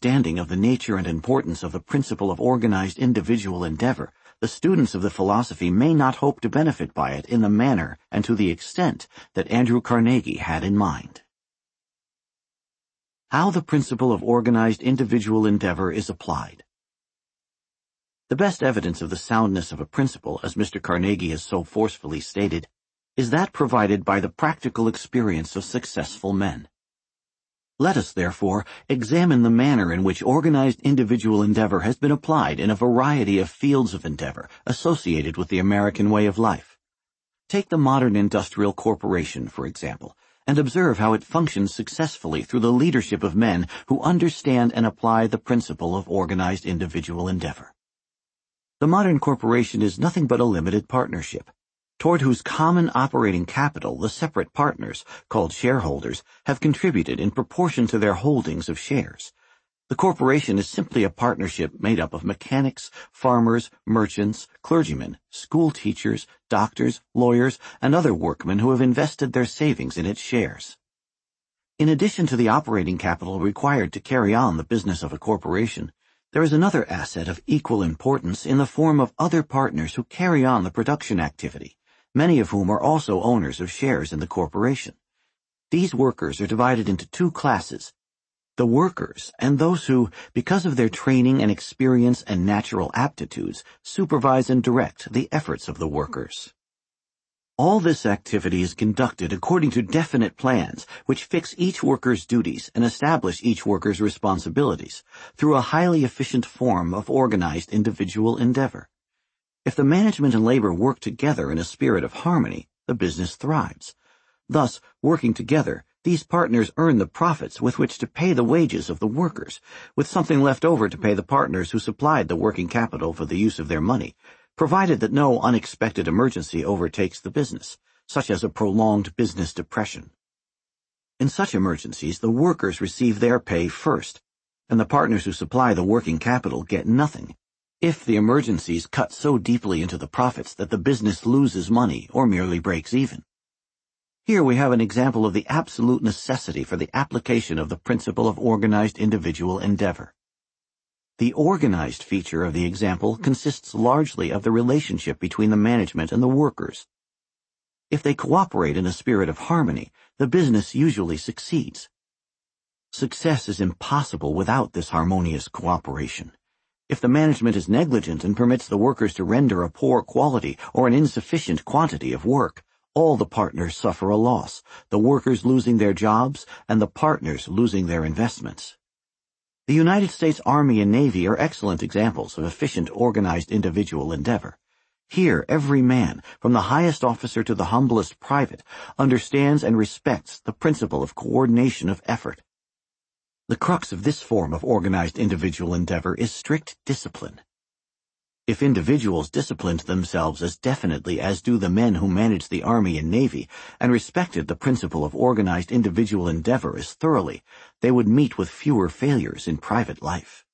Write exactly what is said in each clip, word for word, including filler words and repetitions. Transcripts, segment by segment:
understanding of the nature and importance of the principle of organized individual endeavor, the students of the philosophy may not hope to benefit by it in the manner and to the extent that Andrew Carnegie had in mind. How the principle of organized individual endeavor is applied. The best evidence of the soundness of a principle, as Mister Carnegie has so forcefully stated, is that provided by the practical experience of successful men. Let us, therefore, examine the manner in which organized individual endeavor has been applied in a variety of fields of endeavor associated with the American way of life. Take the modern industrial corporation, for example, and observe how it functions successfully through the leadership of men who understand and apply the principle of organized individual endeavor. The modern corporation is nothing but a limited partnership, toward whose common operating capital the separate partners, called shareholders, have contributed in proportion to their holdings of shares. The corporation is simply a partnership made up of mechanics, farmers, merchants, clergymen, school teachers, doctors, lawyers, and other workmen who have invested their savings in its shares. In addition to the operating capital required to carry on the business of a corporation, there is another asset of equal importance in the form of other partners who carry on the production activity, many of whom are also owners of shares in the corporation. These workers are divided into two classes: the workers and those who, because of their training and experience and natural aptitudes, supervise and direct the efforts of the workers. All this activity is conducted according to definite plans which fix each worker's duties and establish each worker's responsibilities through a highly efficient form of organized individual endeavor. If the management and labor work together in a spirit of harmony, the business thrives. Thus, working together, these partners earn the profits with which to pay the wages of the workers, with something left over to pay the partners who supplied the working capital for the use of their money, provided that no unexpected emergency overtakes the business, such as a prolonged business depression. In such emergencies, the workers receive their pay first, and the partners who supply the working capital get nothing, if the emergencies cut so deeply into the profits that the business loses money or merely breaks even. Here we have an example of the absolute necessity for the application of the principle of organized individual endeavor. The organized feature of the example consists largely of the relationship between the management and the workers. If they cooperate in a spirit of harmony, the business usually succeeds. Success is impossible without this harmonious cooperation. If the management is negligent and permits the workers to render a poor quality or an insufficient quantity of work, all the partners suffer a loss, the workers losing their jobs and the partners losing their investments. The United States Army and Navy are excellent examples of efficient organized individual endeavor. Here, every man, from the highest officer to the humblest private, understands and respects the principle of coordination of effort. The crux of this form of organized individual endeavor is strict discipline. If individuals disciplined themselves as definitely as do the men who manage the Army and Navy, and respected the principle of organized individual endeavor as thoroughly, they would meet with fewer failures in private life.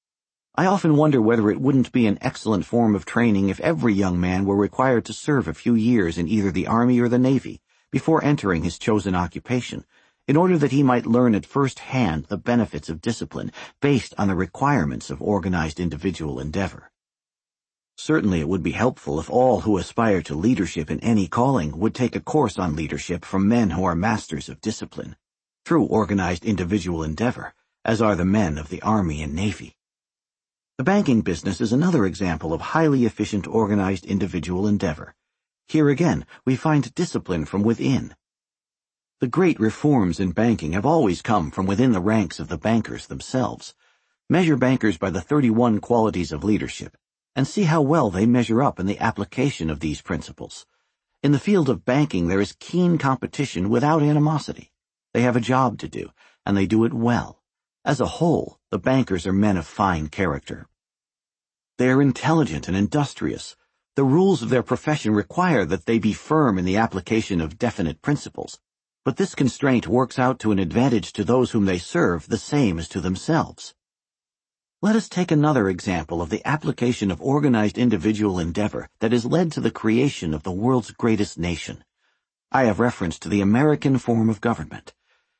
I often wonder whether it wouldn't be an excellent form of training if every young man were required to serve a few years in either the Army or the Navy before entering his chosen occupation, in order that he might learn at first hand the benefits of discipline based on the requirements of organized individual endeavor. Certainly it would be helpful if all who aspire to leadership in any calling would take a course on leadership from men who are masters of discipline, through organized individual endeavor, as are the men of the Army and Navy. The banking business is another example of highly efficient organized individual endeavor. Here again, we find discipline from within. The great reforms in banking have always come from within the ranks of the bankers themselves. Measure bankers by the thirty-one qualities of leadership, and see how well they measure up in the application of these principles. In the field of banking there is keen competition without animosity. They have a job to do, and they do it well. As a whole, the bankers are men of fine character. They are intelligent and industrious. The rules of their profession require that they be firm in the application of definite principles, but this constraint works out to an advantage to those whom they serve the same as to themselves. Let us take another example of the application of organized individual endeavor that has led to the creation of the world's greatest nation. I have reference to the American form of government.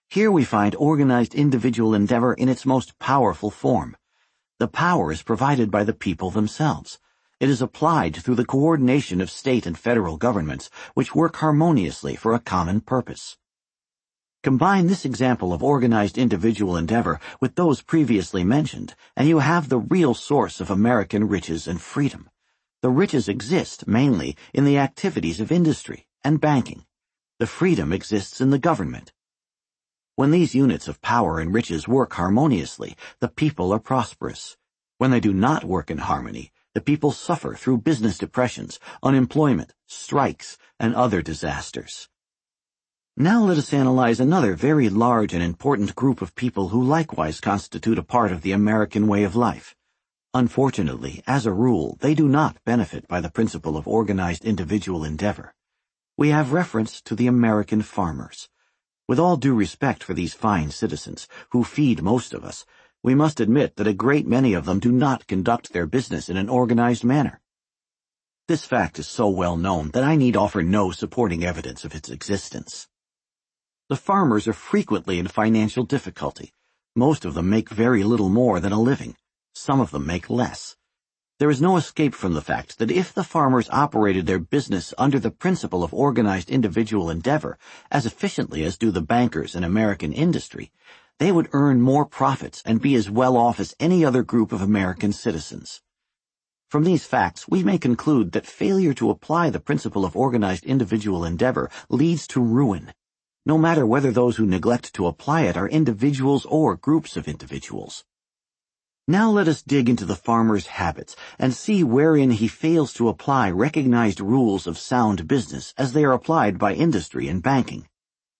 Here we find organized individual endeavor in its most powerful form. The power is provided by the people themselves. It is applied through the coordination of state and federal governments, which work harmoniously for a common purpose. Combine this example of organized individual endeavor with those previously mentioned, and you have the real source of American riches and freedom. The riches exist mainly in the activities of industry and banking. The freedom exists in the government. When these units of power and riches work harmoniously, the people are prosperous. When they do not work in harmony, the people suffer through business depressions, unemployment, strikes, and other disasters. Now let us analyze another very large and important group of people who likewise constitute a part of the American way of life. Unfortunately, as a rule, they do not benefit by the principle of organized individual endeavor. We have reference to the American farmers. With all due respect for these fine citizens, who feed most of us, we must admit that a great many of them do not conduct their business in an organized manner. This fact is so well known that I need offer no supporting evidence of its existence. The farmers are frequently in financial difficulty. Most of them make very little more than a living. Some of them make less. There is no escape from the fact that if the farmers operated their business under the principle of organized individual endeavor as efficiently as do the bankers in American industry, they would earn more profits and be as well off as any other group of American citizens. From these facts, we may conclude that failure to apply the principle of organized individual endeavor leads to ruin, no matter whether those who neglect to apply it are individuals or groups of individuals. Now let us dig into the farmer's habits and see wherein he fails to apply recognized rules of sound business as they are applied by industry and banking.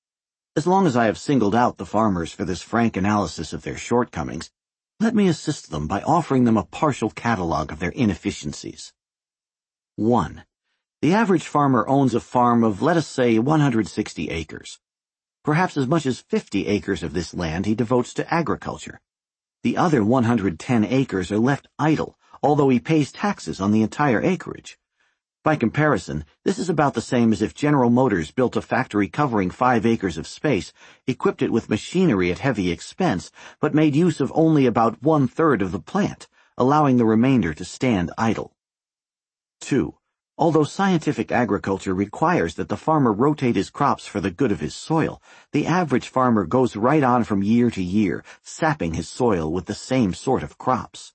As long as I have singled out the farmers for this frank analysis of their shortcomings, let me assist them by offering them a partial catalog of their inefficiencies. one. The average farmer owns a farm of, let us say, one hundred sixty acres. Perhaps as much as fifty acres of this land he devotes to agriculture. The other one hundred ten acres are left idle, although he pays taxes on the entire acreage. By comparison, this is about the same as if General Motors built a factory covering five acres of space, equipped it with machinery at heavy expense, but made use of only about one-third of the plant, allowing the remainder to stand idle. two. Although scientific agriculture requires that the farmer rotate his crops for the good of his soil, the average farmer goes right on from year to year, sapping his soil with the same sort of crops.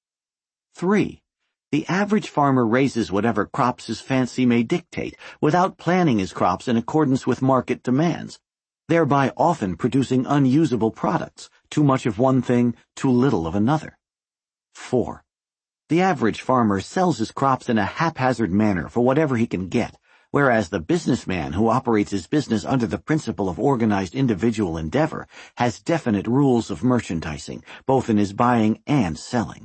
three. The average farmer raises whatever crops his fancy may dictate, without planning his crops in accordance with market demands, thereby often producing unusable products, too much of one thing, too little of another. four. The average farmer sells his crops in a haphazard manner for whatever he can get, whereas the businessman who operates his business under the principle of organized individual endeavor has definite rules of merchandising, both in his buying and selling.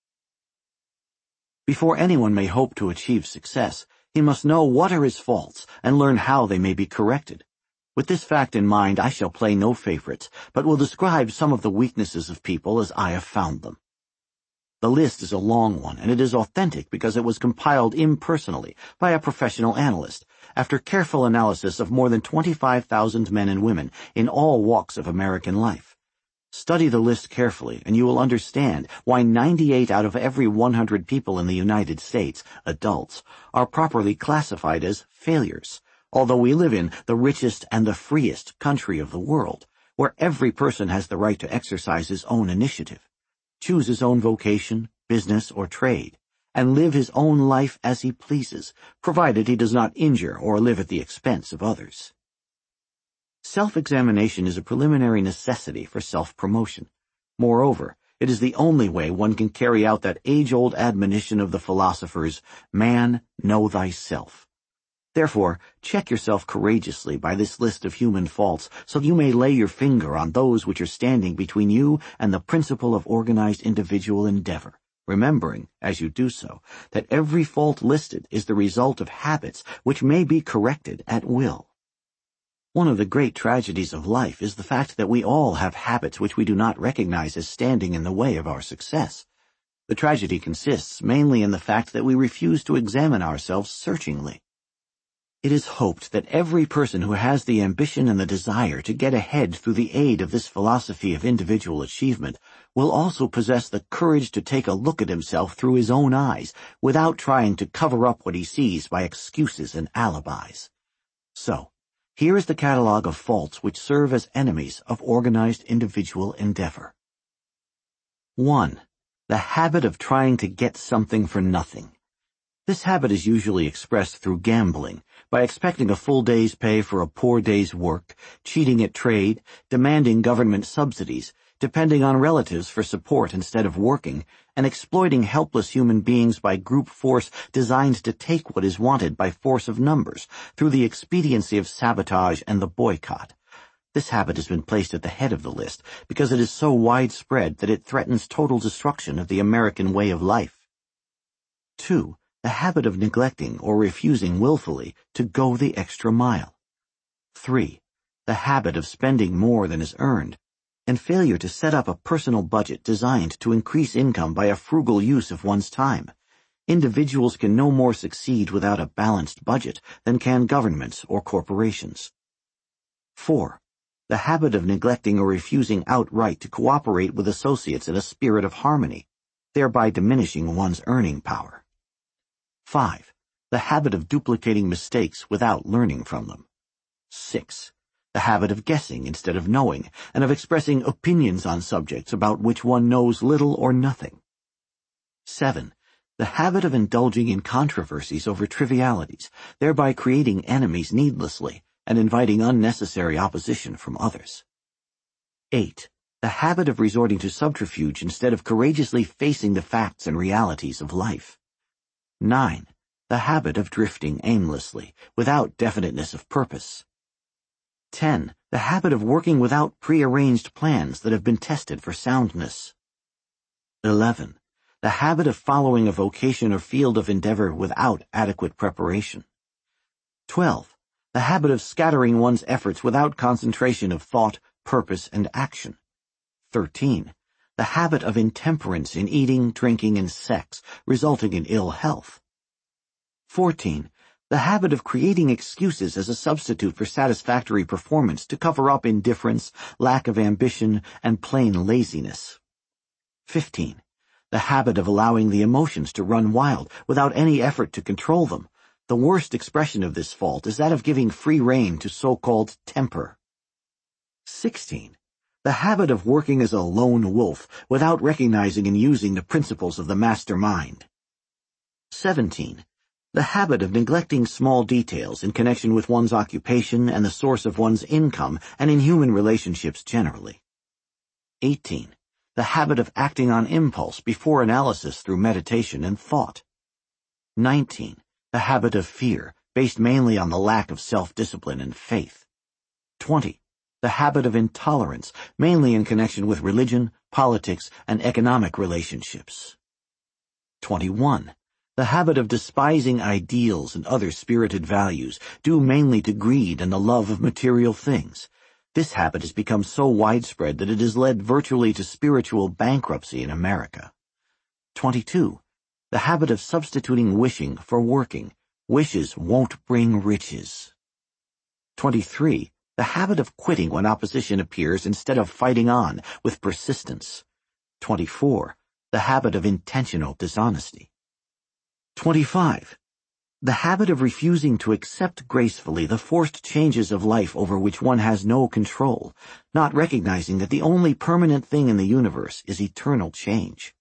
Before anyone may hope to achieve success, he must know what are his faults and learn how they may be corrected. With this fact in mind, I shall play no favorites, but will describe some of the weaknesses of people as I have found them. The list is a long one, and it is authentic because it was compiled impersonally by a professional analyst after careful analysis of more than twenty-five thousand men and women in all walks of American life. Study the list carefully, and you will understand why ninety-eight out of every one hundred people in the United States, adults, are properly classified as failures, although we live in the richest and the freest country of the world, where every person has the right to exercise his own initiative, choose his own vocation, business, or trade, and live his own life as he pleases, provided he does not injure or live at the expense of others. Self-examination is a preliminary necessity for self-promotion. Moreover, it is the only way one can carry out that age-old admonition of the philosophers, "Man, know thyself." Therefore, check yourself courageously by this list of human faults, so you may lay your finger on those which are standing between you and the principle of organized individual endeavor, remembering, as you do so, that every fault listed is the result of habits which may be corrected at will. One of the great tragedies of life is the fact that we all have habits which we do not recognize as standing in the way of our success. The tragedy consists mainly in the fact that we refuse to examine ourselves searchingly. It is hoped that every person who has the ambition and the desire to get ahead through the aid of this philosophy of individual achievement will also possess the courage to take a look at himself through his own eyes without trying to cover up what he sees by excuses and alibis. So, here is the catalog of faults which serve as enemies of organized individual endeavor. one. The habit of trying to get something for nothing. This habit is usually expressed through gambling, by expecting a full day's pay for a poor day's work, cheating at trade, demanding government subsidies, depending on relatives for support instead of working, and exploiting helpless human beings by group force designed to take what is wanted by force of numbers, through the expediency of sabotage and the boycott. This habit has been placed at the head of the list because it is so widespread that it threatens total destruction of the American way of life. two. The habit of neglecting or refusing willfully to go the extra mile. three. The habit of spending more than is earned, and failure to set up a personal budget designed to increase income by a frugal use of one's time. Individuals can no more succeed without a balanced budget than can governments or corporations. four. The habit of neglecting or refusing outright to cooperate with associates in a spirit of harmony, thereby diminishing one's earning power. five. The habit of duplicating mistakes without learning from them. six. The habit of guessing instead of knowing, and of expressing opinions on subjects about which one knows little or nothing. seven. The habit of indulging in controversies over trivialities, thereby creating enemies needlessly and inviting unnecessary opposition from others. eight. The habit of resorting to subterfuge instead of courageously facing the facts and realities of life. nine. The habit of drifting aimlessly, without definiteness of purpose. ten. The habit of working without prearranged plans that have been tested for soundness. eleven. The habit of following a vocation or field of endeavor without adequate preparation. twelve. The habit of scattering one's efforts without concentration of thought, purpose, and action. thirteen. The habit of intemperance in eating, drinking, and sex, resulting in ill health. fourteen. The habit of creating excuses as a substitute for satisfactory performance to cover up indifference, lack of ambition, and plain laziness. fifteen. The habit of allowing the emotions to run wild without any effort to control them. The worst expression of this fault is that of giving free rein to so-called temper. sixteen. The habit of working as a lone wolf without recognizing and using the principles of the master mind. seventeen. The habit of neglecting small details in connection with one's occupation and the source of one's income and in human relationships generally. eighteen. The habit of acting on impulse before analysis through meditation and thought. nineteen. The habit of fear, based mainly on the lack of self-discipline and faith. twenty. The habit of intolerance, mainly in connection with religion, politics, and economic relationships. twenty-one. The habit of despising ideals and other spirited values, due mainly to greed and the love of material things. This habit has become so widespread that it has led virtually to spiritual bankruptcy in America. twenty-two. The habit of substituting wishing for working. Wishes won't bring riches. twenty-three. The habit of quitting when opposition appears instead of fighting on with persistence. twenty-four. The habit of intentional dishonesty. twenty-five. The habit of refusing to accept gracefully the forced changes of life over which one has no control, not recognizing that the only permanent thing in the universe is eternal change.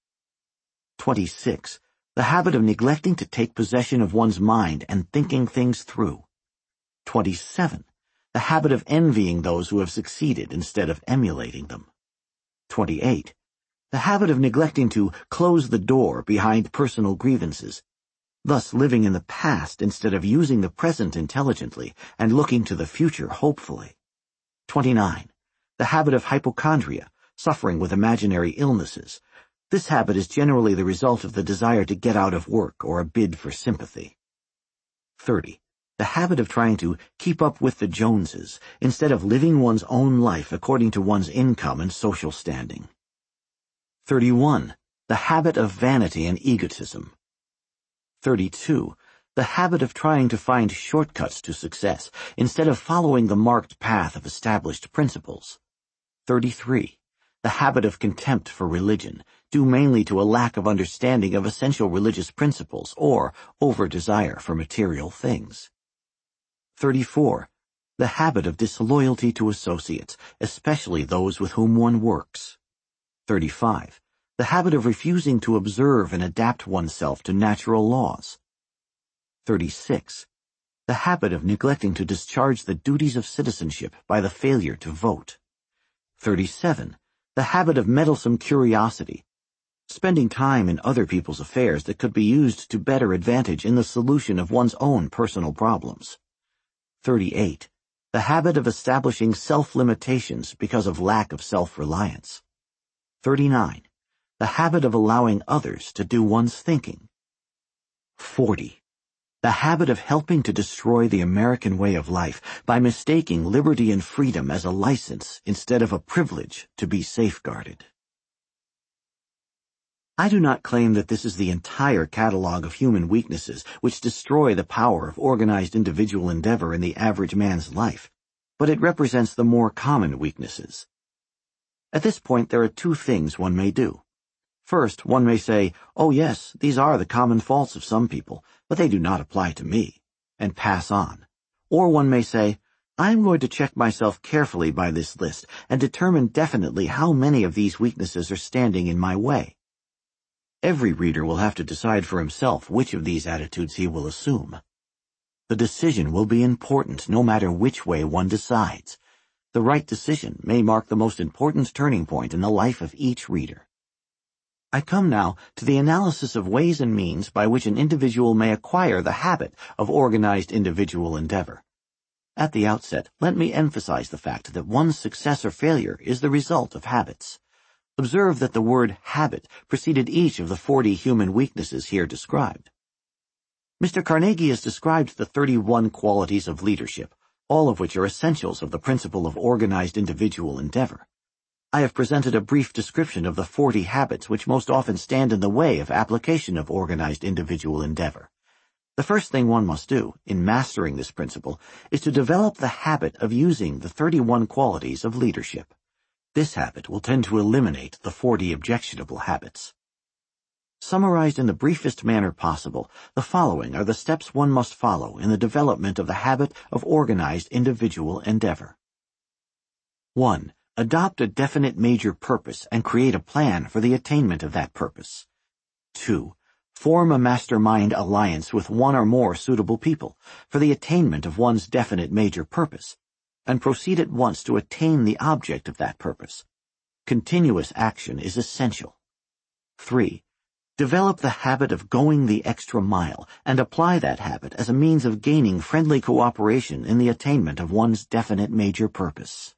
twenty-six. The habit of neglecting to take possession of one's mind and thinking things through. twenty-seven. The habit of envying those who have succeeded instead of emulating them. twenty-eight. The habit of neglecting to close the door behind personal grievances, thus living in the past instead of using the present intelligently and looking to the future hopefully. twenty-nine. The habit of hypochondria, suffering with imaginary illnesses. This habit is generally the result of the desire to get out of work or a bid for sympathy. thirty. The habit of trying to keep up with the Joneses instead of living one's own life according to one's income and social standing. thirty-one. The habit of vanity and egotism. thirty-two. The habit of trying to find shortcuts to success instead of following the marked path of established principles. thirty-three. The habit of contempt for religion, due mainly to a lack of understanding of essential religious principles or over-desire for material things. thirty-four. The habit of disloyalty to associates, especially those with whom one works. thirty-five. The habit of refusing to observe and adapt oneself to natural laws. thirty-six. The habit of neglecting to discharge the duties of citizenship by the failure to vote. thirty-seven. The habit of meddlesome curiosity, spending time in other people's affairs that could be used to better advantage in the solution of one's own personal problems. thirty-eight. The habit of establishing self-limitations because of lack of self-reliance. thirty-nine. The habit of allowing others to do one's thinking. forty. The habit of helping to destroy the American way of life by mistaking liberty and freedom as a license instead of a privilege to be safeguarded. I do not claim that this is the entire catalog of human weaknesses which destroy the power of organized individual endeavor in the average man's life, but it represents the more common weaknesses. At this point, there are two things one may do. First, one may say, "Oh yes, these are the common faults of some people, but they do not apply to me," and pass on. Or one may say, "I am going to check myself carefully by this list and determine definitely how many of these weaknesses are standing in my way." Every reader will have to decide for himself which of these attitudes he will assume. The decision will be important no matter which way one decides. The right decision may mark the most important turning point in the life of each reader. I come now to the analysis of ways and means by which an individual may acquire the habit of organized individual endeavor. At the outset, let me emphasize the fact that one's success or failure is the result of habits. Observe that the word habit preceded each of the forty human weaknesses here described. Mister Carnegie has described the thirty-one qualities of leadership, all of which are essentials of the principle of organized individual endeavor. I have presented a brief description of the forty habits which most often stand in the way of application of organized individual endeavor. The first thing one must do, in mastering this principle, is to develop the habit of using the thirty-one qualities of leadership. This habit will tend to eliminate the forty objectionable habits. Summarized in the briefest manner possible, the following are the steps one must follow in the development of the habit of organized individual endeavor. one. Adopt a definite major purpose and create a plan for the attainment of that purpose. two. Form a mastermind alliance with one or more suitable people for the attainment of one's definite major purpose, and proceed at once to attain the object of that purpose. Continuous action is essential. three. Develop the habit of going the extra mile and apply that habit as a means of gaining friendly cooperation in the attainment of one's definite major purpose.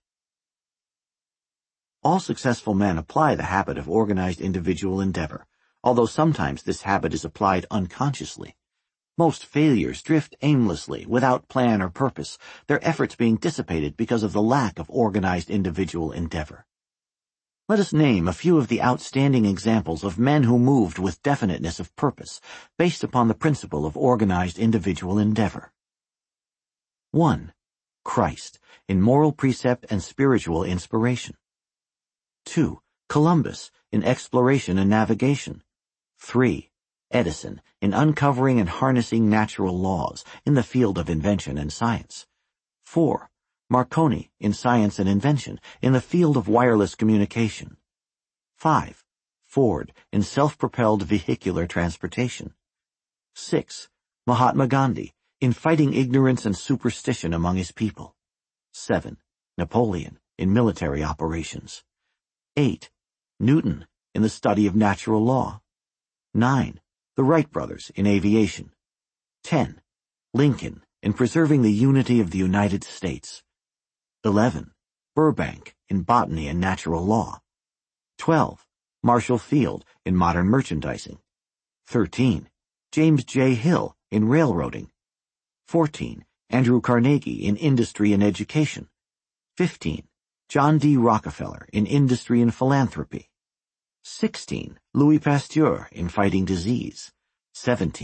All successful men apply the habit of organized individual endeavor, although sometimes this habit is applied unconsciously. Most failures drift aimlessly, without plan or purpose, their efforts being dissipated because of the lack of organized individual endeavor. Let us name a few of the outstanding examples of men who moved with definiteness of purpose, based upon the principle of organized individual endeavor. one. Christ, in moral precept and spiritual inspiration. two. Columbus, in exploration and navigation. three. Edison, in uncovering and harnessing natural laws in the field of invention and science. four. Marconi, in science and invention in the field of wireless communication. five. Ford, in self-propelled vehicular transportation. six. Mahatma Gandhi, in fighting ignorance and superstition among his people. seven. Napoleon, in military operations. eight. Newton, in the study of natural law. nine. The Wright brothers, in aviation. ten. Lincoln, in preserving the unity of the United States. eleven. Burbank, in botany and natural law. twelve. Marshall Field, in modern merchandising. thirteen. James J. Hill, in railroading. fourteen. Andrew Carnegie, in industry and education. fifteen. John D. Rockefeller, in industry and philanthropy. sixteen. Louis Pasteur, in fighting disease. seventeen.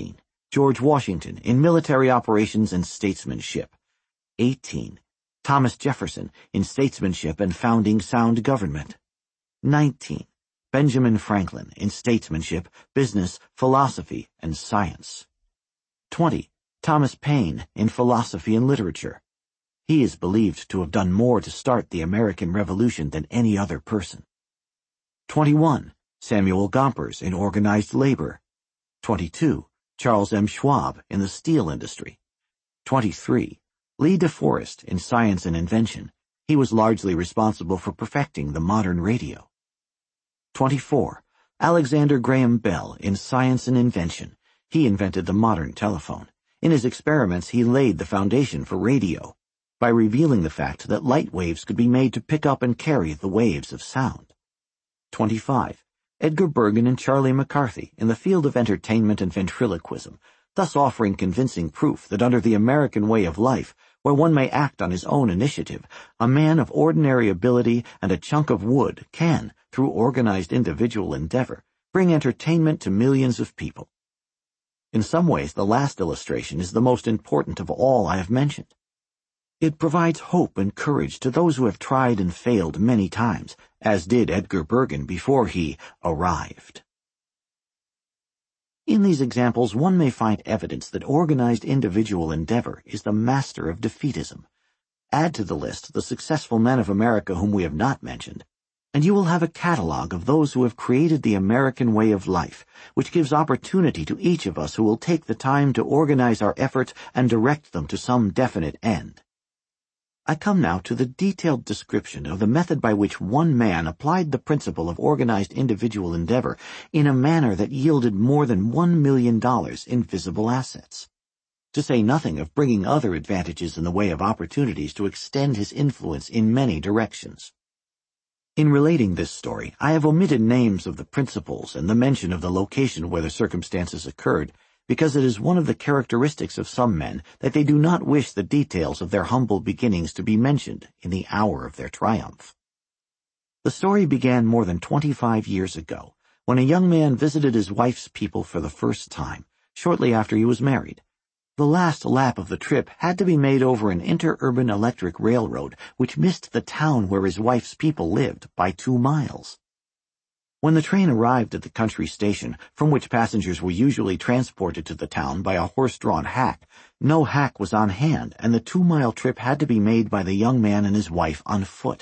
George Washington in military operations and statesmanship. eighteen. Thomas Jefferson in statesmanship and founding sound government. nineteen. Benjamin Franklin in statesmanship, business, philosophy, and science. twenty. Thomas Paine in philosophy and literature. He is believed to have done more to start the American Revolution than any other person. twenty-one. Samuel Gompers in organized labor. twenty-two. Charles M. Schwab in the steel industry. twenty-three. Lee De Forest in science and invention. He was largely responsible for perfecting the modern radio. twenty-four. Alexander Graham Bell in science and invention. He invented the modern telephone. In his experiments, he laid the foundation for radio by revealing the fact that light waves could be made to pick up and carry the waves of sound. twenty-five. Edgar Bergen and Charlie McCarthy in the field of entertainment and ventriloquism, thus offering convincing proof that under the American way of life, where one may act on his own initiative, a man of ordinary ability and a chunk of wood can, through organized individual endeavor, bring entertainment to millions of people. In some ways, the last illustration is the most important of all I have mentioned. It provides hope and courage to those who have tried and failed many times, as did Edgar Bergen before he arrived. In these examples, one may find evidence that organized individual endeavor is the master of defeatism. Add to the list the successful men of America whom we have not mentioned, and you will have a catalog of those who have created the American way of life, which gives opportunity to each of us who will take the time to organize our efforts and direct them to some definite end. I come now to the detailed description of the method by which one man applied the principle of organized individual endeavor in a manner that yielded more than one million dollars in visible assets, to say nothing of bringing other advantages in the way of opportunities to extend his influence in many directions. In relating this story, I have omitted names of the principals and the mention of the location where the circumstances occurred, because it is one of the characteristics of some men that they do not wish the details of their humble beginnings to be mentioned in the hour of their triumph. The story began more than twenty-five years ago, when a young man visited his wife's people for the first time, shortly after he was married. The last lap of the trip had to be made over an interurban electric railroad which missed the town where his wife's people lived by two miles. When the train arrived at the country station, from which passengers were usually transported to the town by a horse-drawn hack, no hack was on hand, and the two-mile trip had to be made by the young man and his wife on foot.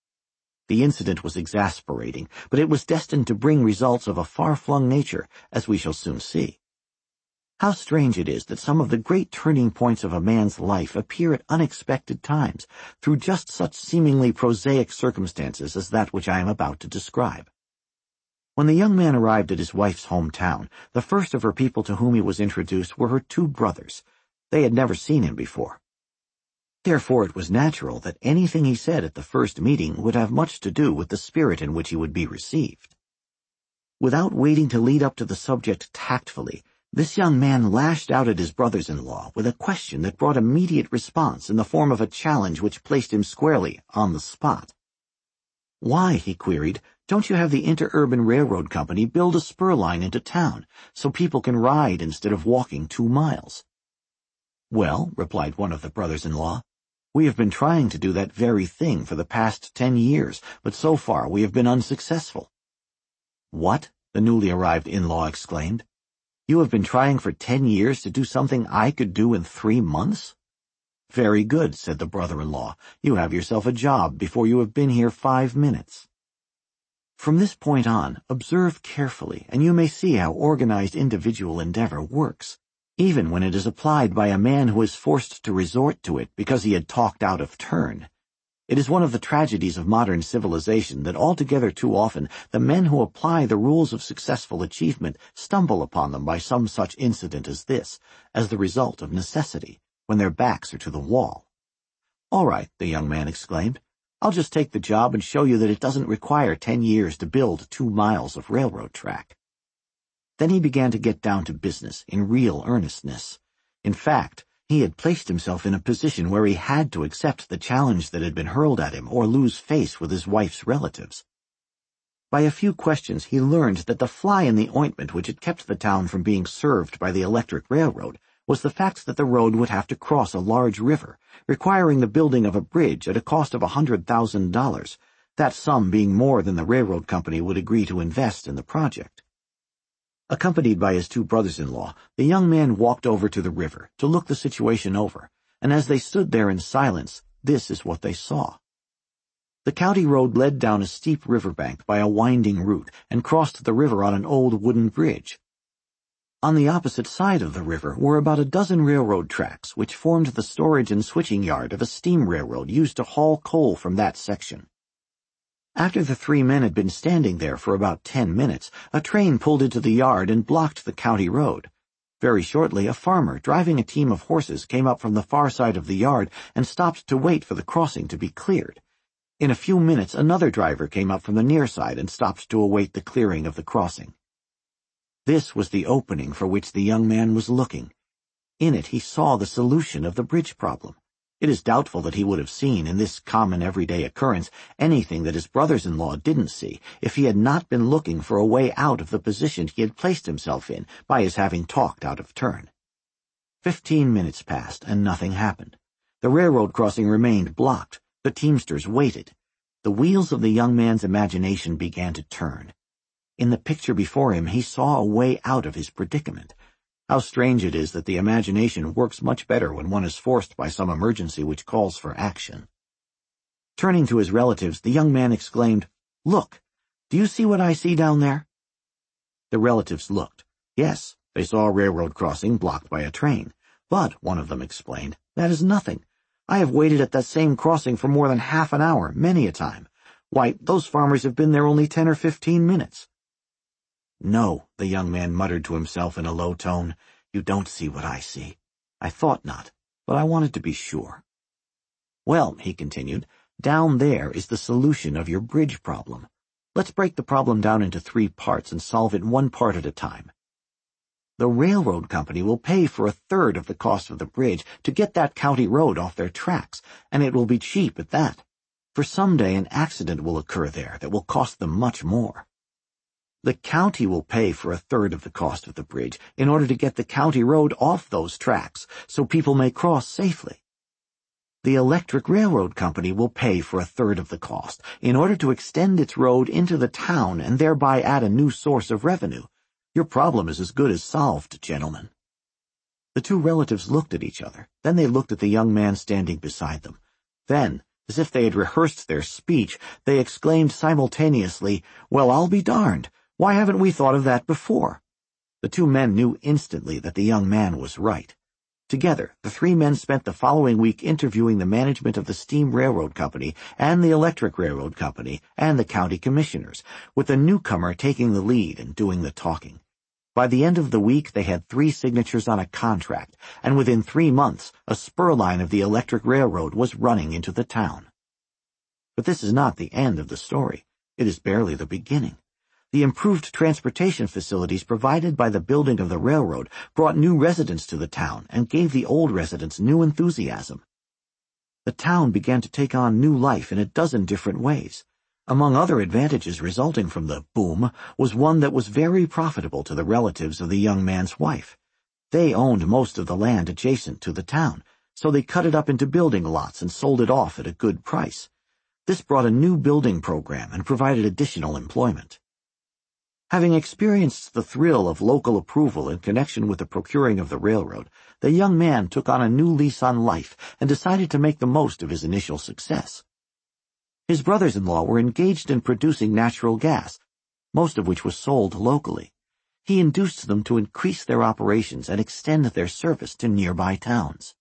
The incident was exasperating, but it was destined to bring results of a far-flung nature, as we shall soon see. How strange it is that some of the great turning points of a man's life appear at unexpected times, through just such seemingly prosaic circumstances as that which I am about to describe. When the young man arrived at his wife's hometown, the first of her people to whom he was introduced were her two brothers. They had never seen him before. Therefore it was natural that anything he said at the first meeting would have much to do with the spirit in which he would be received. Without waiting to lead up to the subject tactfully, this young man lashed out at his brothers-in-law with a question that brought immediate response in the form of a challenge which placed him squarely on the spot. "Why," he queried, "don't you have the Interurban Railroad Company build a spur line into town so people can ride instead of walking two miles?" "Well," replied one of the brothers-in-law, "we have been trying to do that very thing for the past ten years, but so far we have been unsuccessful." "What?" the newly arrived in-law exclaimed. "You have been trying for ten years to do something I could do in three months?" "Very good," said the brother-in-law. "You have yourself a job before you have been here five minutes." From this point on, observe carefully, and you may see how organized individual endeavor works, even when it is applied by a man who is forced to resort to it because he had talked out of turn. It is one of the tragedies of modern civilization that altogether too often the men who apply the rules of successful achievement stumble upon them by some such incident as this, as the result of necessity, when their backs are to the wall. "All right," the young man exclaimed. "I'll just take the job and show you that it doesn't require ten years to build two miles of railroad track." Then he began to get down to business in real earnestness. In fact, he had placed himself in a position where he had to accept the challenge that had been hurled at him or lose face with his wife's relatives. By a few questions he learned that the fly in the ointment which had kept the town from being served by the electric railroad was the fact that the road would have to cross a large river, requiring the building of a bridge at a cost of a hundred thousand dollars, that sum being more than the railroad company would agree to invest in the project. Accompanied by his two brothers-in-law, the young man walked over to the river to look the situation over, and as they stood there in silence, this is what they saw. The county road led down a steep riverbank by a winding route and crossed the river on an old wooden bridge. On the opposite side of the river were about a dozen railroad tracks which formed the storage and switching yard of a steam railroad used to haul coal from that section. After the three men had been standing there for about ten minutes, a train pulled into the yard and blocked the county road. Very shortly, a farmer driving a team of horses came up from the far side of the yard and stopped to wait for the crossing to be cleared. In a few minutes, another driver came up from the near side and stopped to await the clearing of the crossing. This was the opening for which the young man was looking. In it he saw the solution of the bridge problem. It is doubtful that he would have seen, in this common everyday occurrence, anything that his brothers-in-law didn't see if he had not been looking for a way out of the position he had placed himself in by his having talked out of turn. Fifteen minutes passed, and nothing happened. The railroad crossing remained blocked. The teamsters waited. The wheels of the young man's imagination began to turn. In the picture before him he saw a way out of his predicament. How strange it is that the imagination works much better when one is forced by some emergency which calls for action. Turning to his relatives, the young man exclaimed, "Look! Do you see what I see down there?" The relatives looked. Yes, they saw a railroad crossing blocked by a train. But, one of them explained, that is nothing. I have waited at that same crossing for more than half an hour, many a time. Why, those farmers have been there only ten or fifteen minutes. "No," the young man muttered to himself in a low tone, "you don't see what I see. I thought not, but I wanted to be sure." "Well," he continued, "down there is the solution of your bridge problem. Let's break the problem down into three parts and solve it one part at a time. The railroad company will pay for a third of the cost of the bridge to get that county road off their tracks, and it will be cheap at that. For some day an accident will occur there that will cost them much more. The county will pay for a third of the cost of the bridge in order to get the county road off those tracks so people may cross safely. The electric railroad company will pay for a third of the cost in order to extend its road into the town and thereby add a new source of revenue. Your problem is as good as solved, gentlemen." The two relatives looked at each other. Then they looked at the young man standing beside them. Then, as if they had rehearsed their speech, they exclaimed simultaneously, "Well, I'll be darned! Why haven't we thought of that before?" The two men knew instantly that the young man was right. Together, the three men spent the following week interviewing the management of the steam railroad company and the electric railroad company and the county commissioners, with the newcomer taking the lead and doing the talking. By the end of the week they had three signatures on a contract, and within three months a spur line of the electric railroad was running into the town. But this is not the end of the story. It is barely the beginning. The improved transportation facilities provided by the building of the railroad brought new residents to the town and gave the old residents new enthusiasm. The town began to take on new life in a dozen different ways. Among other advantages resulting from the boom was one that was very profitable to the relatives of the young man's wife. They owned most of the land adjacent to the town, so they cut it up into building lots and sold it off at a good price. This brought a new building program and provided additional employment. Having experienced the thrill of local approval in connection with the procuring of the railroad, the young man took on a new lease on life and decided to make the most of his initial success. His brothers-in-law were engaged in producing natural gas, most of which was sold locally. He induced them to increase their operations and extend their service to nearby towns.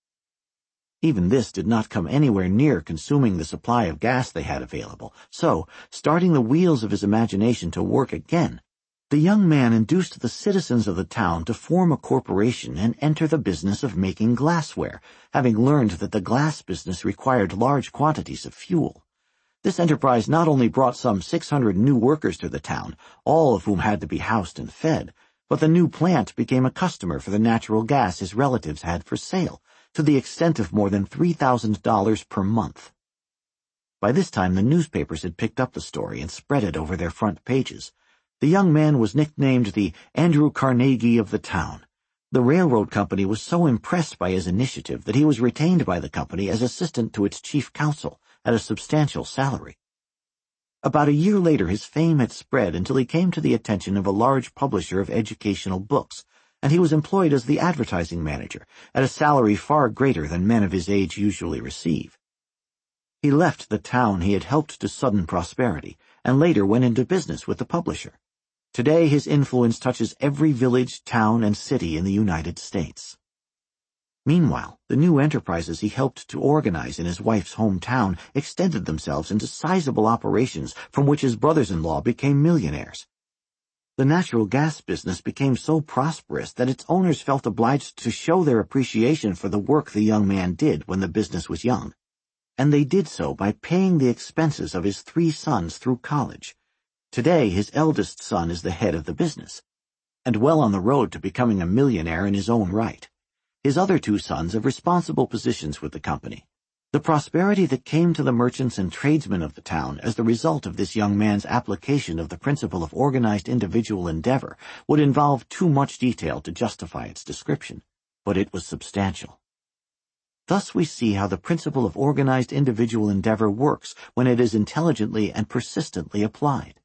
Even this did not come anywhere near consuming the supply of gas they had available, so, starting the wheels of his imagination to work again, the young man induced the citizens of the town to form a corporation and enter the business of making glassware, having learned that the glass business required large quantities of fuel. This enterprise not only brought some six hundred new workers to the town, all of whom had to be housed and fed, but the new plant became a customer for the natural gas his relatives had for sale, to the extent of more than three thousand dollars per month. By this time, the newspapers had picked up the story and spread it over their front pages. The young man was nicknamed the Andrew Carnegie of the town. The railroad company was so impressed by his initiative that he was retained by the company as assistant to its chief counsel at a substantial salary. About a year later, his fame had spread until he came to the attention of a large publisher of educational books, and he was employed as the advertising manager at a salary far greater than men of his age usually receive. He left the town he had helped to sudden prosperity, and later went into business with the publisher. Today his influence touches every village, town, and city in the United States. Meanwhile, the new enterprises he helped to organize in his wife's hometown extended themselves into sizable operations from which his brothers-in-law became millionaires. The natural gas business became so prosperous that its owners felt obliged to show their appreciation for the work the young man did when the business was young, and they did so by paying the expenses of his three sons through college. Today his eldest son is the head of the business, and well on the road to becoming a millionaire in his own right. His other two sons have responsible positions with the company. The prosperity that came to the merchants and tradesmen of the town as the result of this young man's application of the principle of organized individual endeavor would involve too much detail to justify its description, but it was substantial. Thus we see how the principle of organized individual endeavor works when it is intelligently and persistently applied.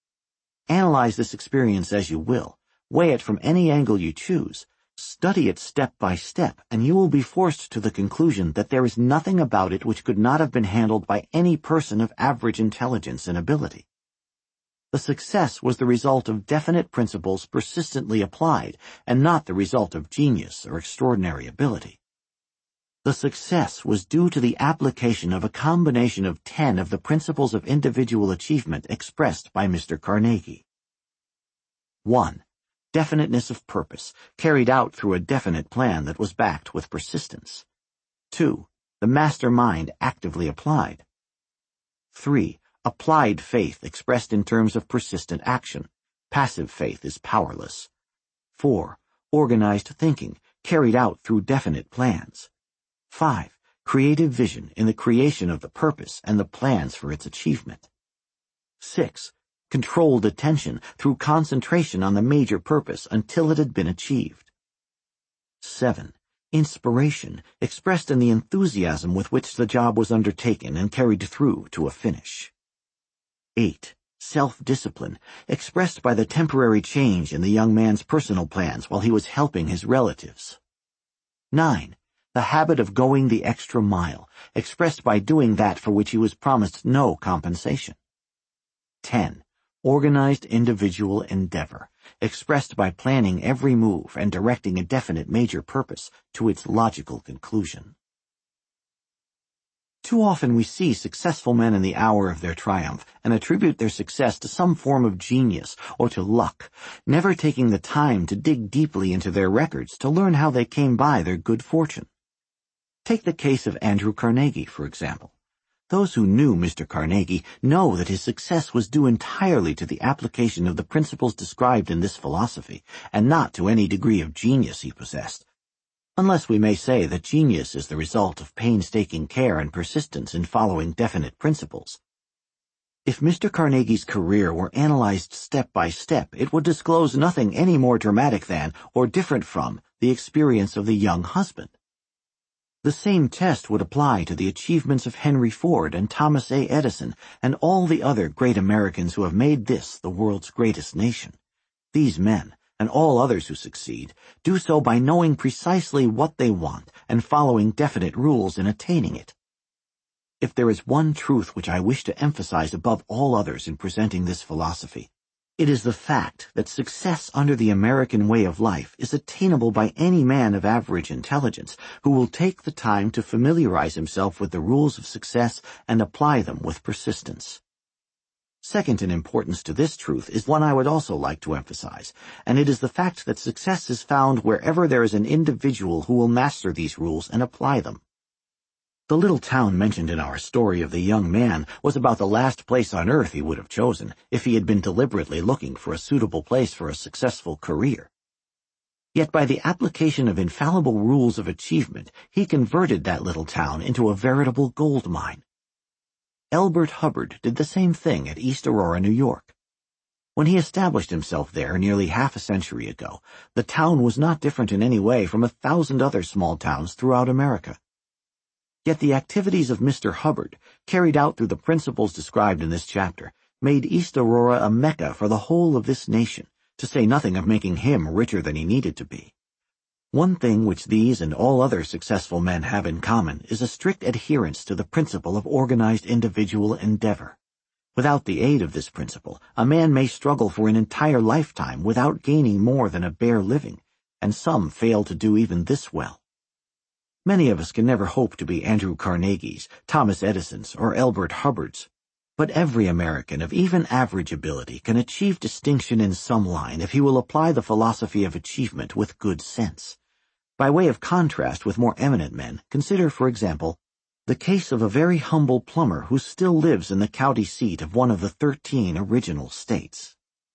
Analyze this experience as you will, weigh it from any angle you choose, study it step by step, and you will be forced to the conclusion that there is nothing about it which could not have been handled by any person of average intelligence and ability. The success was the result of definite principles persistently applied, and not the result of genius or extraordinary ability. The success was due to the application of a combination of ten of the principles of individual achievement expressed by Mister Carnegie. one. Definiteness of purpose, carried out through a definite plan that was backed with persistence. two. The master mind actively applied. three. Applied faith expressed in terms of persistent action. Passive faith is powerless. four. Organized thinking, carried out through definite plans. five. Creative vision in the creation of the purpose and the plans for its achievement. six. Controlled attention through concentration on the major purpose until it had been achieved. seven. Inspiration, expressed in the enthusiasm with which the job was undertaken and carried through to a finish. eight. Self-discipline, expressed by the temporary change in the young man's personal plans while he was helping his relatives. nine. The habit of going the extra mile, expressed by doing that for which he was promised no compensation. ten. Organized individual endeavor, expressed by planning every move and directing a definite major purpose to its logical conclusion. Too often we see successful men in the hour of their triumph and attribute their success to some form of genius or to luck, never taking the time to dig deeply into their records to learn how they came by their good fortune. Take the case of Andrew Carnegie, for example. Those who knew Mister Carnegie know that his success was due entirely to the application of the principles described in this philosophy, and not to any degree of genius he possessed, unless we may say that genius is the result of painstaking care and persistence in following definite principles. If Mister Carnegie's career were analyzed step by step, it would disclose nothing any more dramatic than, or different from, the experience of the young husband. The same test would apply to the achievements of Henry Ford and Thomas A. Edison and all the other great Americans who have made this the world's greatest nation. These men, and all others who succeed, do so by knowing precisely what they want and following definite rules in attaining it. If there is one truth which I wish to emphasize above all others in presenting this philosophy, it is the fact that success under the American way of life is attainable by any man of average intelligence who will take the time to familiarize himself with the rules of success and apply them with persistence. Second in importance to this truth is one I would also like to emphasize, and it is the fact that success is found wherever there is an individual who will master these rules and apply them. The little town mentioned in our story of the young man was about the last place on earth he would have chosen if he had been deliberately looking for a suitable place for a successful career. Yet by the application of infallible rules of achievement, he converted that little town into a veritable gold mine. Elbert Hubbard did the same thing at East Aurora, New York. When he established himself there nearly half a century ago, the town was not different in any way from a thousand other small towns throughout America. Yet the activities of Mister Hubbard, carried out through the principles described in this chapter, made East Aurora a mecca for the whole of this nation, to say nothing of making him richer than he needed to be. One thing which these and all other successful men have in common is a strict adherence to the principle of organized individual endeavor. Without the aid of this principle, a man may struggle for an entire lifetime without gaining more than a bare living, and some fail to do even this well. Many of us can never hope to be Andrew Carnegie's, Thomas Edison's, or Elbert Hubbard's, but every American of even average ability can achieve distinction in some line if he will apply the philosophy of achievement with good sense. By way of contrast with more eminent men, consider, for example, the case of a very humble plumber who still lives in the county seat of one of the thirteen original states.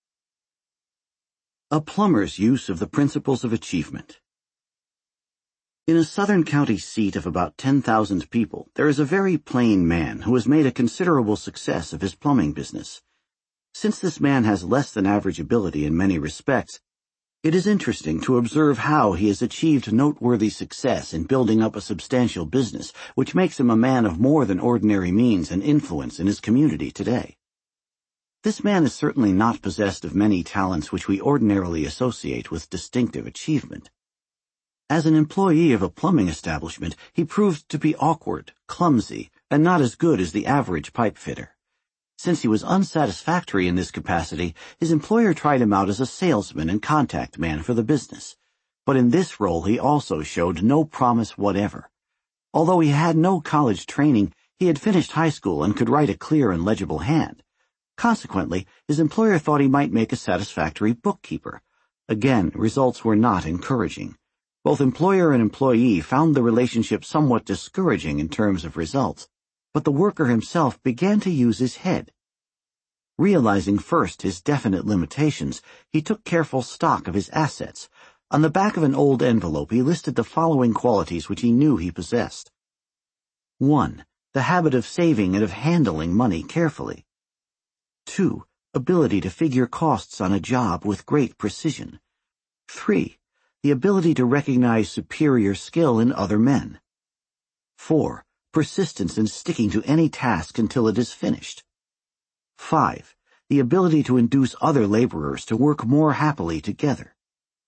A plumber's use of the principles of achievement. In a southern county seat of about ten thousand people, there is a very plain man who has made a considerable success of his plumbing business. Since this man has less than average ability in many respects, it is interesting to observe how he has achieved noteworthy success in building up a substantial business, which makes him a man of more than ordinary means and influence in his community today. This man is certainly not possessed of many talents which we ordinarily associate with distinctive achievement. As an employee of a plumbing establishment, he proved to be awkward, clumsy, and not as good as the average pipe fitter. Since he was unsatisfactory in this capacity, his employer tried him out as a salesman and contact man for the business. But in this role he also showed no promise whatever. Although he had no college training, he had finished high school and could write a clear and legible hand. Consequently, his employer thought he might make a satisfactory bookkeeper. Again, results were not encouraging. Both employer and employee found the relationship somewhat discouraging in terms of results, but the worker himself began to use his head. Realizing first his definite limitations, he took careful stock of his assets. On the back of an old envelope he listed the following qualities which he knew he possessed. one. The habit of saving and of handling money carefully. two. Ability to figure costs on a job with great precision. three. The ability to recognize superior skill in other men. four. Persistence in sticking to any task until it is finished. five. The ability to induce other laborers to work more happily together.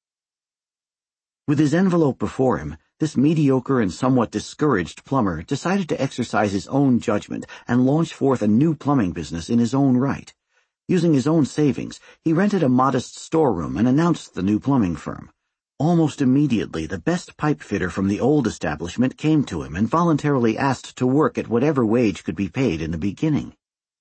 With his envelope before him, this mediocre and somewhat discouraged plumber decided to exercise his own judgment and launch forth a new plumbing business in his own right. Using his own savings, he rented a modest storeroom and announced the new plumbing firm. Almost immediately, the best pipe fitter from the old establishment came to him and voluntarily asked to work at whatever wage could be paid in the beginning.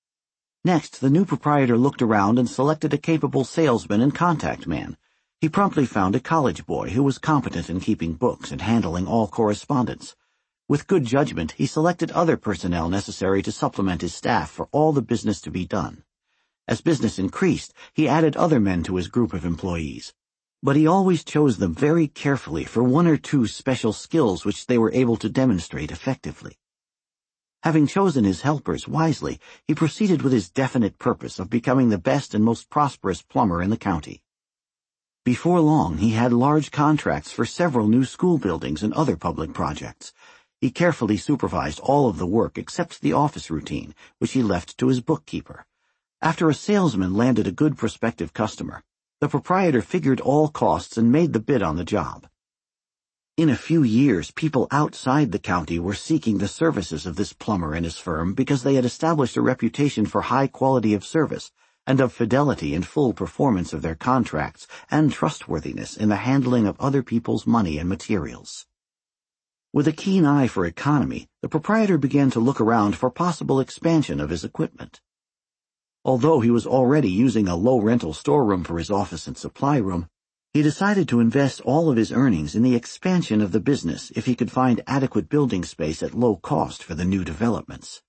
Next, the new proprietor looked around and selected a capable salesman and contact man. He promptly found a college boy who was competent in keeping books and handling all correspondence. With good judgment, he selected other personnel necessary to supplement his staff for all the business to be done. As business increased, he added other men to his group of employees. But he always chose them very carefully for one or two special skills which they were able to demonstrate effectively. Having chosen his helpers wisely, he proceeded with his definite purpose of becoming the best and most prosperous plumber in the county. Before long, he had large contracts for several new school buildings and other public projects. He carefully supervised all of the work except the office routine, which he left to his bookkeeper. After a salesman landed a good prospective customer, the proprietor figured all costs and made the bid on the job. In a few years, people outside the county were seeking the services of this plumber and his firm because they had established a reputation for high quality of service and of fidelity and full performance of their contracts and trustworthiness in the handling of other people's money and materials. With a keen eye for economy, the proprietor began to look around for possible expansion of his equipment. Although he was already using a low-rental storeroom for his office and supply room, he decided to invest all of his earnings in the expansion of the business if he could find adequate building space at low cost for the new developments.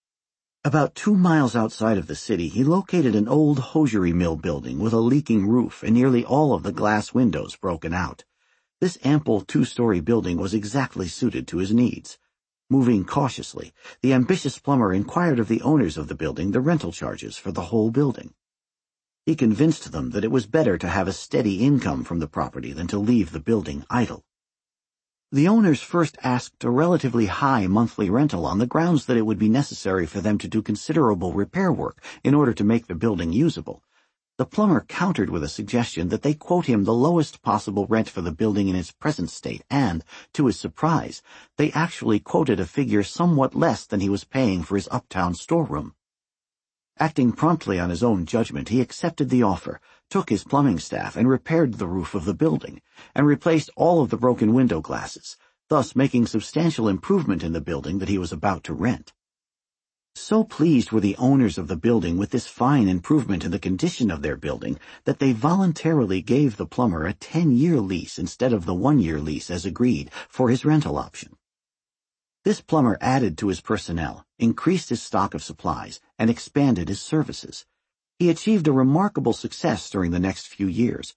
About two miles outside of the city, he located an old hosiery mill building with a leaking roof and nearly all of the glass windows broken out. This ample two-story building was exactly suited to his needs. Moving cautiously, the ambitious plumber inquired of the owners of the building the rental charges for the whole building. He convinced them that it was better to have a steady income from the property than to leave the building idle. The owners first asked a relatively high monthly rental on the grounds that it would be necessary for them to do considerable repair work in order to make the building usable. The plumber countered with a suggestion that they quote him the lowest possible rent for the building in its present state, and, to his surprise, they actually quoted a figure somewhat less than he was paying for his uptown storeroom. Acting promptly on his own judgment, he accepted the offer, took his plumbing staff, and repaired the roof of the building, and replaced all of the broken window glasses, thus making substantial improvement in the building that he was about to rent. So pleased were the owners of the building with this fine improvement in the condition of their building that they voluntarily gave the plumber a ten-year lease instead of the one-year lease as agreed for his rental option. This plumber added to his personnel, increased his stock of supplies, and expanded his services. He achieved a remarkable success during the next few years.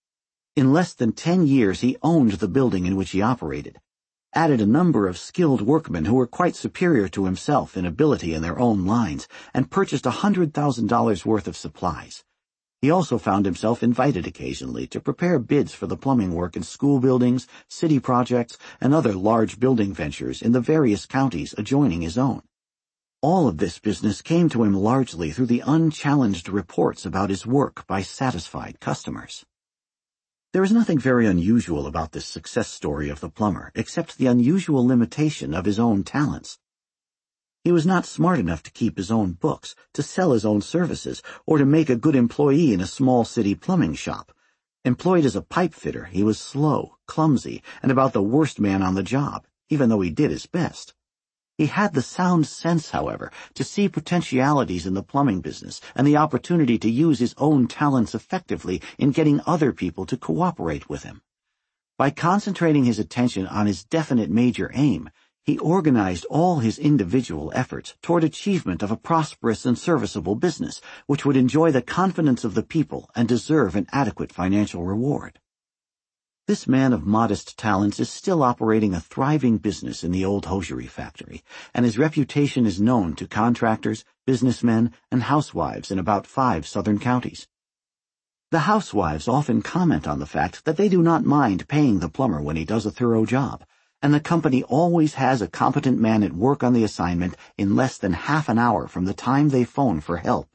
In less than ten years he owned the building in which he operated, added a number of skilled workmen who were quite superior to himself in ability in their own lines, and purchased a hundred thousand dollars worth of supplies. He also found himself invited occasionally to prepare bids for the plumbing work in school buildings, city projects, and other large building ventures in the various counties adjoining his own. All of this business came to him largely through the unchallenged reports about his work by satisfied customers. There is nothing very unusual about this success story of the plumber, except the unusual limitation of his own talents. He was not smart enough to keep his own books, to sell his own services, or to make a good employee in a small city plumbing shop. Employed as a pipe fitter, he was slow, clumsy, and about the worst man on the job, even though he did his best. He had the sound sense, however, to see potentialities in the plumbing business and the opportunity to use his own talents effectively in getting other people to cooperate with him. By concentrating his attention on his definite major aim, he organized all his individual efforts toward achievement of a prosperous and serviceable business, which would enjoy the confidence of the people and deserve an adequate financial reward. This man of modest talents is still operating a thriving business in the old hosiery factory, and his reputation is known to contractors, businessmen, and housewives in about five southern counties. The housewives often comment on the fact that they do not mind paying the plumber when he does a thorough job, and the company always has a competent man at work on the assignment in less than half an hour from the time they phone for help.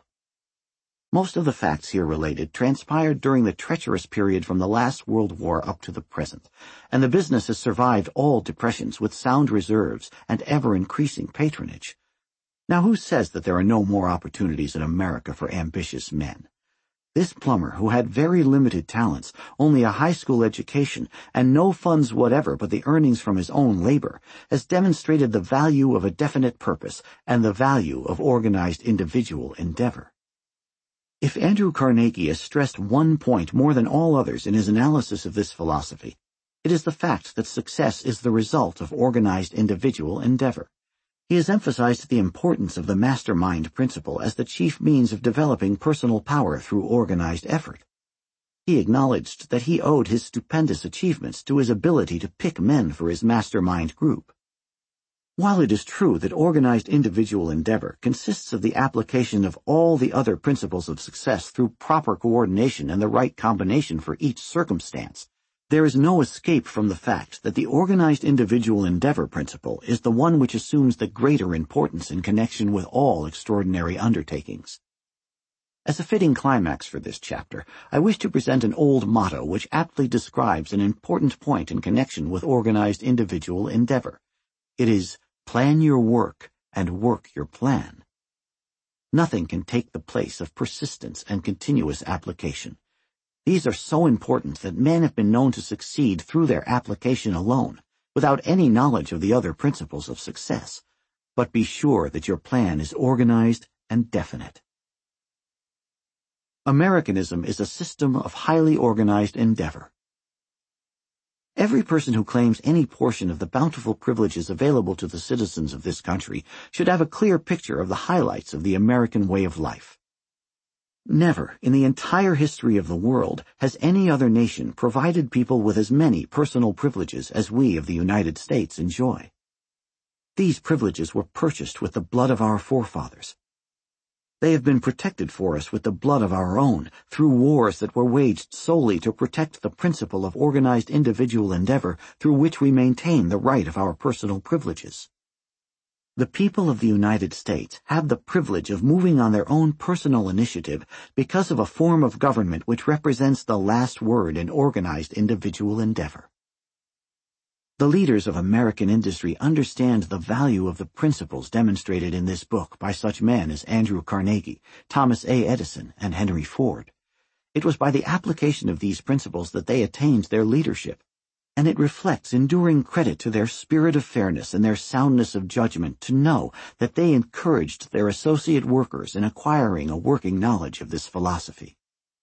Most of the facts here related transpired during the treacherous period from the last World War up to the present, and the business has survived all depressions with sound reserves and ever-increasing patronage. Now, who says that there are no more opportunities in America for ambitious men? This plumber, who had very limited talents, only a high school education, and no funds whatever but the earnings from his own labor, has demonstrated the value of a definite purpose and the value of organized individual endeavor. If Andrew Carnegie has stressed one point more than all others in his analysis of this philosophy, it is the fact that success is the result of organized individual endeavor. He has emphasized the importance of the mastermind principle as the chief means of developing personal power through organized effort. He acknowledged that he owed his stupendous achievements to his ability to pick men for his mastermind group. While it is true that organized individual endeavor consists of the application of all the other principles of success through proper coordination and the right combination for each circumstance, there is no escape from the fact that the organized individual endeavor principle is the one which assumes the greater importance in connection with all extraordinary undertakings. As a fitting climax for this chapter, I wish to present an old motto which aptly describes an important point in connection with organized individual endeavor. It is, plan your work and work your plan. Nothing can take the place of persistence and continuous application. These are so important that men have been known to succeed through their application alone, without any knowledge of the other principles of success. But be sure that your plan is organized and definite. Americanism is a system of highly organized endeavor. Every person who claims any portion of the bountiful privileges available to the citizens of this country should have a clear picture of the highlights of the American way of life. Never, in the entire history of the world, has any other nation provided people with as many personal privileges as we of the United States enjoy. These privileges were purchased with the blood of our forefathers. They have been protected for us with the blood of our own, through wars that were waged solely to protect the principle of organized individual endeavor through which we maintain the right of our personal privileges. The people of the United States have the privilege of moving on their own personal initiative because of a form of government which represents the last word in organized individual endeavor. The leaders of American industry understand the value of the principles demonstrated in this book by such men as Andrew Carnegie, Thomas A. Edison, and Henry Ford. It was by the application of these principles that they attained their leadership, and it reflects enduring credit to their spirit of fairness and their soundness of judgment to know that they encouraged their associate workers in acquiring a working knowledge of this philosophy.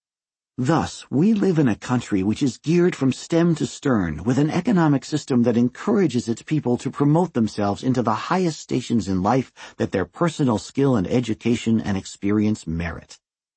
Thus, we live in a country which is geared from stem to stern with an economic system that encourages its people to promote themselves into the highest stations in life that their personal skill and education and experience merit.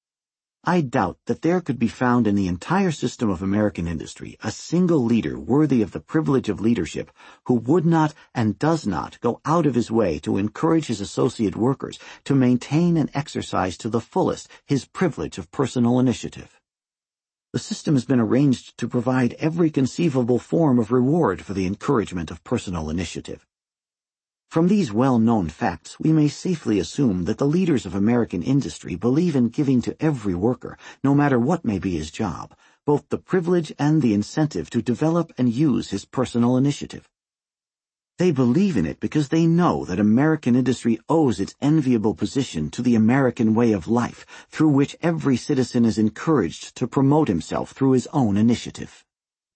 I doubt that there could be found in the entire system of American industry a single leader worthy of the privilege of leadership who would not and does not go out of his way to encourage his associate workers to maintain and exercise to the fullest his privilege of personal initiative. The system has been arranged to provide every conceivable form of reward for the encouragement of personal initiative. From these well-known facts, we may safely assume that the leaders of American industry believe in giving to every worker, no matter what may be his job, both the privilege and the incentive to develop and use his personal initiative. They believe in it because they know that American industry owes its enviable position to the American way of life, through which every citizen is encouraged to promote himself through his own initiative.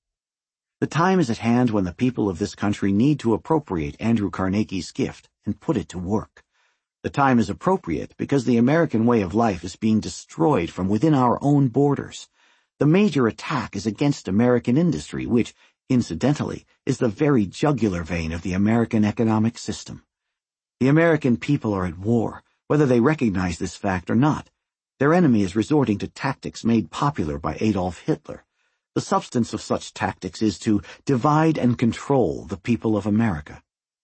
The time is at hand when the people of this country need to appropriate Andrew Carnegie's gift and put it to work. The time is appropriate because the American way of life is being destroyed from within our own borders. The major attack is against American industry, which, incidentally, is the very jugular vein of the American economic system. The American people are at war, whether they recognize this fact or not. Their enemy is resorting to tactics made popular by Adolf Hitler. The substance of such tactics is to divide and control the people of America.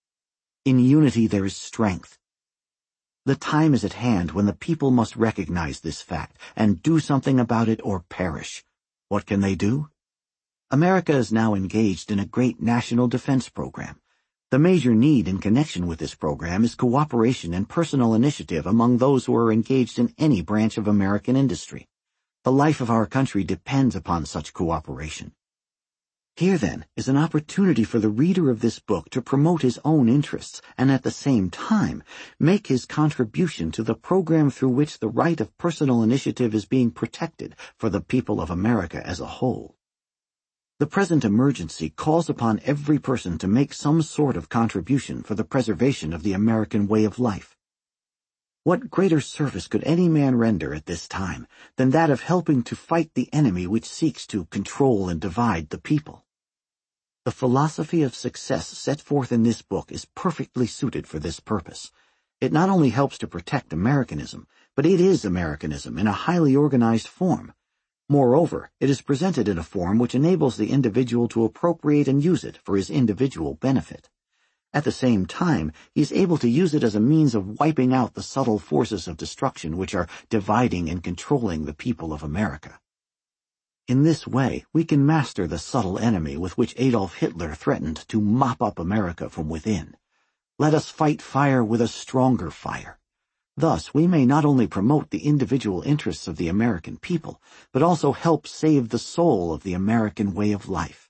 In unity there is strength. The time is at hand when the people must recognize this fact and do something about it or perish. What can they do? America is now engaged in a great national defense program. The major need in connection with this program is cooperation and personal initiative among those who are engaged in any branch of American industry. The life of our country depends upon such cooperation. Here, then, is an opportunity for the reader of this book to promote his own interests and at the same time make his contribution to the program through which the right of personal initiative is being protected for the people of America as a whole. The present emergency calls upon every person to make some sort of contribution for the preservation of the American way of life. What greater service could any man render at this time than that of helping to fight the enemy which seeks to control and divide the people? The philosophy of success set forth in this book is perfectly suited for this purpose. It not only helps to protect Americanism, but it is Americanism in a highly organized form. Moreover, it is presented in a form which enables the individual to appropriate and use it for his individual benefit. At the same time, he is able to use it as a means of wiping out the subtle forces of destruction which are dividing and controlling the people of America. In this way, we can master the subtle enemy with which Adolf Hitler threatened to mop up America from within. Let us fight fire with a stronger fire. Thus, we may not only promote the individual interests of the American people, but also help save the soul of the American way of life.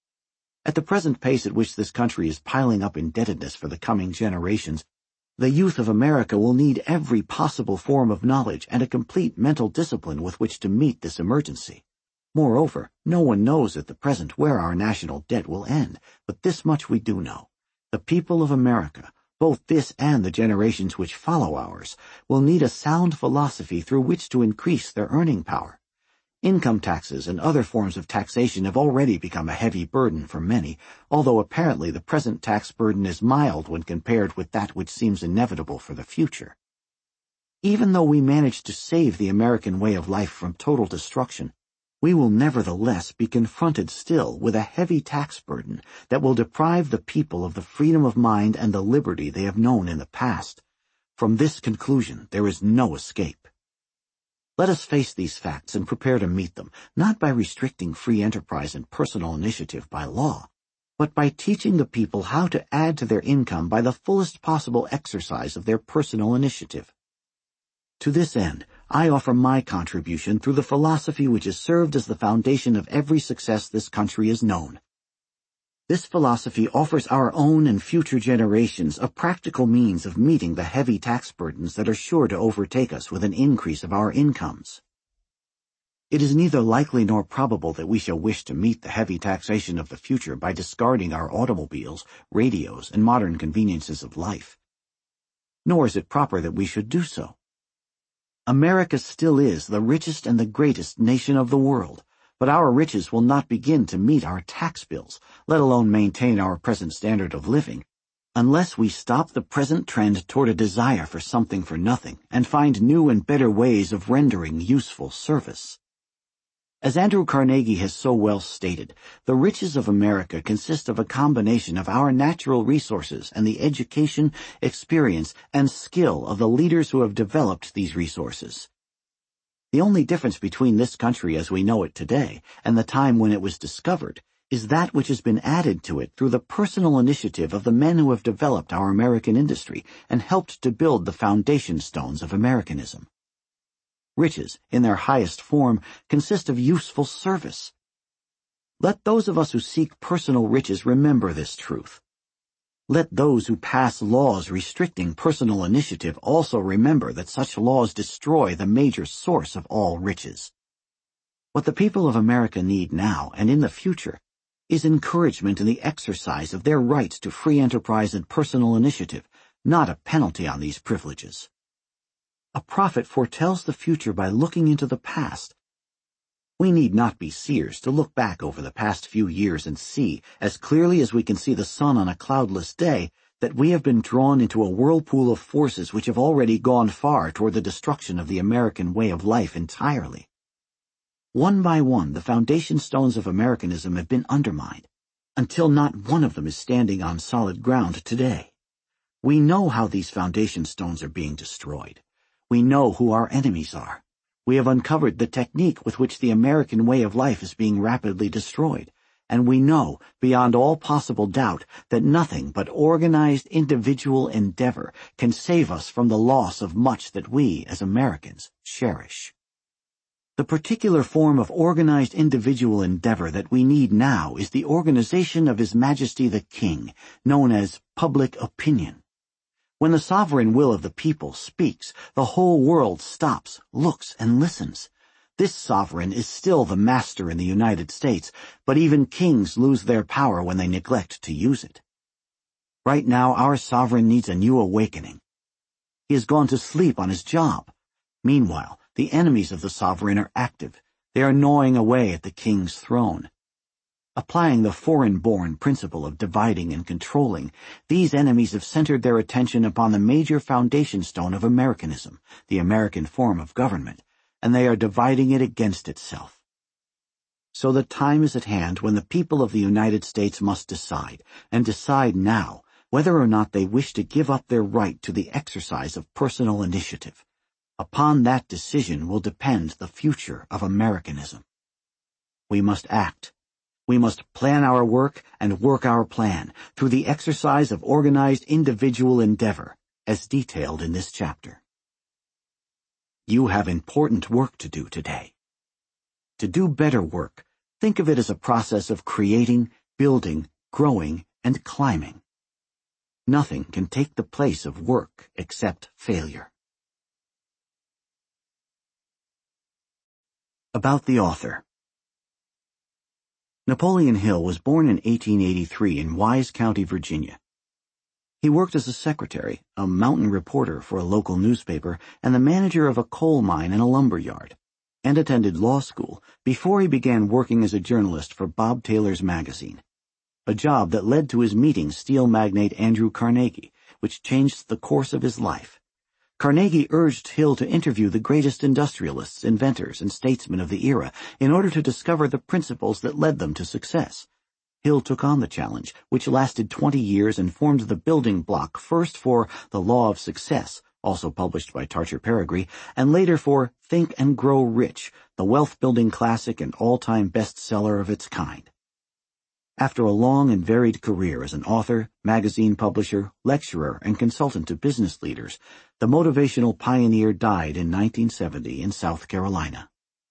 At the present pace at which this country is piling up indebtedness for the coming generations, the youth of America will need every possible form of knowledge and a complete mental discipline with which to meet this emergency. Moreover, no one knows at the present where our national debt will end, but this much we do know. The people of America, both this and the generations which follow ours, will need a sound philosophy through which to increase their earning power. Income taxes and other forms of taxation have already become a heavy burden for many, although apparently the present tax burden is mild when compared with that which seems inevitable for the future. Even though we manage to save the American way of life from total destruction, we will nevertheless be confronted still with a heavy tax burden that will deprive the people of the freedom of mind and the liberty they have known in the past. From this conclusion, there is no escape. Let us face these facts and prepare to meet them, not by restricting free enterprise and personal initiative by law, but by teaching the people how to add to their income by the fullest possible exercise of their personal initiative. To this end, I offer my contribution through the philosophy which has served as the foundation of every success this country has known. This philosophy offers our own and future generations a practical means of meeting the heavy tax burdens that are sure to overtake us with an increase of our incomes. It is neither likely nor probable that we shall wish to meet the heavy taxation of the future by discarding our automobiles, radios, and modern conveniences of life. Nor is it proper that we should do so. America still is the richest and the greatest nation of the world, but our riches will not begin to meet our tax bills, let alone maintain our present standard of living, unless we stop the present trend toward a desire for something for nothing and find new and better ways of rendering useful service. As Andrew Carnegie has so well stated, the riches of America consist of a combination of our natural resources and the education, experience, and skill of the leaders who have developed these resources. The only difference between this country as we know it today and the time when it was discovered is that which has been added to it through the personal initiative of the men who have developed our American industry and helped to build the foundation stones of Americanism. Riches, in their highest form, consist of useful service. Let those of us who seek personal riches remember this truth. Let those who pass laws restricting personal initiative also remember that such laws destroy the major source of all riches. What the people of America need now and in the future is encouragement in the exercise of their rights to free enterprise and personal initiative, not a penalty on these privileges. A prophet foretells the future by looking into the past. We need not be seers to look back over the past few years and see, as clearly as we can see the sun on a cloudless day, that we have been drawn into a whirlpool of forces which have already gone far toward the destruction of the American way of life entirely. One by one, the foundation stones of Americanism have been undermined, until not one of them is standing on solid ground today. We know how these foundation stones are being destroyed. We know who our enemies are. We have uncovered the technique with which the American way of life is being rapidly destroyed, and we know, beyond all possible doubt, that nothing but organized individual endeavor can save us from the loss of much that we, as Americans, cherish. The particular form of organized individual endeavor that we need now is the organization of His Majesty the King, known as public opinion. When the sovereign will of the people speaks, the whole world stops, looks, and listens. This sovereign is still the master in the United States, but even kings lose their power when they neglect to use it. Right now, our sovereign needs a new awakening. He has gone to sleep on his job. Meanwhile, the enemies of the sovereign are active. They are gnawing away at the king's throne. Applying the foreign-born principle of dividing and controlling, these enemies have centered their attention upon the major foundation stone of Americanism, the American form of government, and they are dividing it against itself. So the time is at hand when the people of the United States must decide, and decide now, whether or not they wish to give up their right to the exercise of personal initiative. Upon that decision will depend the future of Americanism. We must act. We must plan our work and work our plan through the exercise of organized individual endeavor, as detailed in this chapter. You have important work to do today. To do better work, think of it as a process of creating, building, growing, and climbing. Nothing can take the place of work except failure. About the author. Napoleon Hill was born in eighteen eighty-three in Wise County, Virginia. He worked as a secretary, a mountain reporter for a local newspaper, and the manager of a coal mine and a lumber yard, and attended law school before he began working as a journalist for Bob Taylor's magazine, a job that led to his meeting steel magnate Andrew Carnegie, which changed the course of his life. Carnegie urged Hill to interview the greatest industrialists, inventors, and statesmen of the era in order to discover the principles that led them to success. Hill took on the challenge, which lasted twenty years and formed the building block first for The Law of Success, also published by Tarcher Perigee, and later for Think and Grow Rich, the wealth-building classic and all-time bestseller of its kind. After a long and varied career as an author, magazine publisher, lecturer, and consultant to business leaders, the motivational pioneer died in nineteen seventy in South Carolina.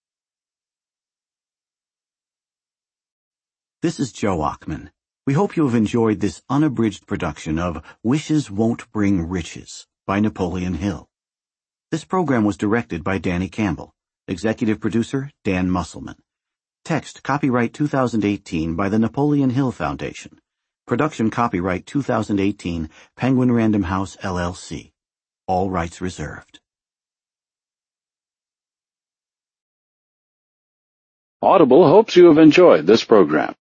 This is Joe Ochman. We hope you have enjoyed this unabridged production of Wishes Won't Bring Riches by Napoleon Hill. This program was directed by Danny Campbell. Executive producer, Dan Musselman. Text copyright two thousand eighteen by the Napoleon Hill Foundation. Production copyright two thousand eighteen, Penguin Random House, L L C. All rights reserved. Audible hopes you have enjoyed this program.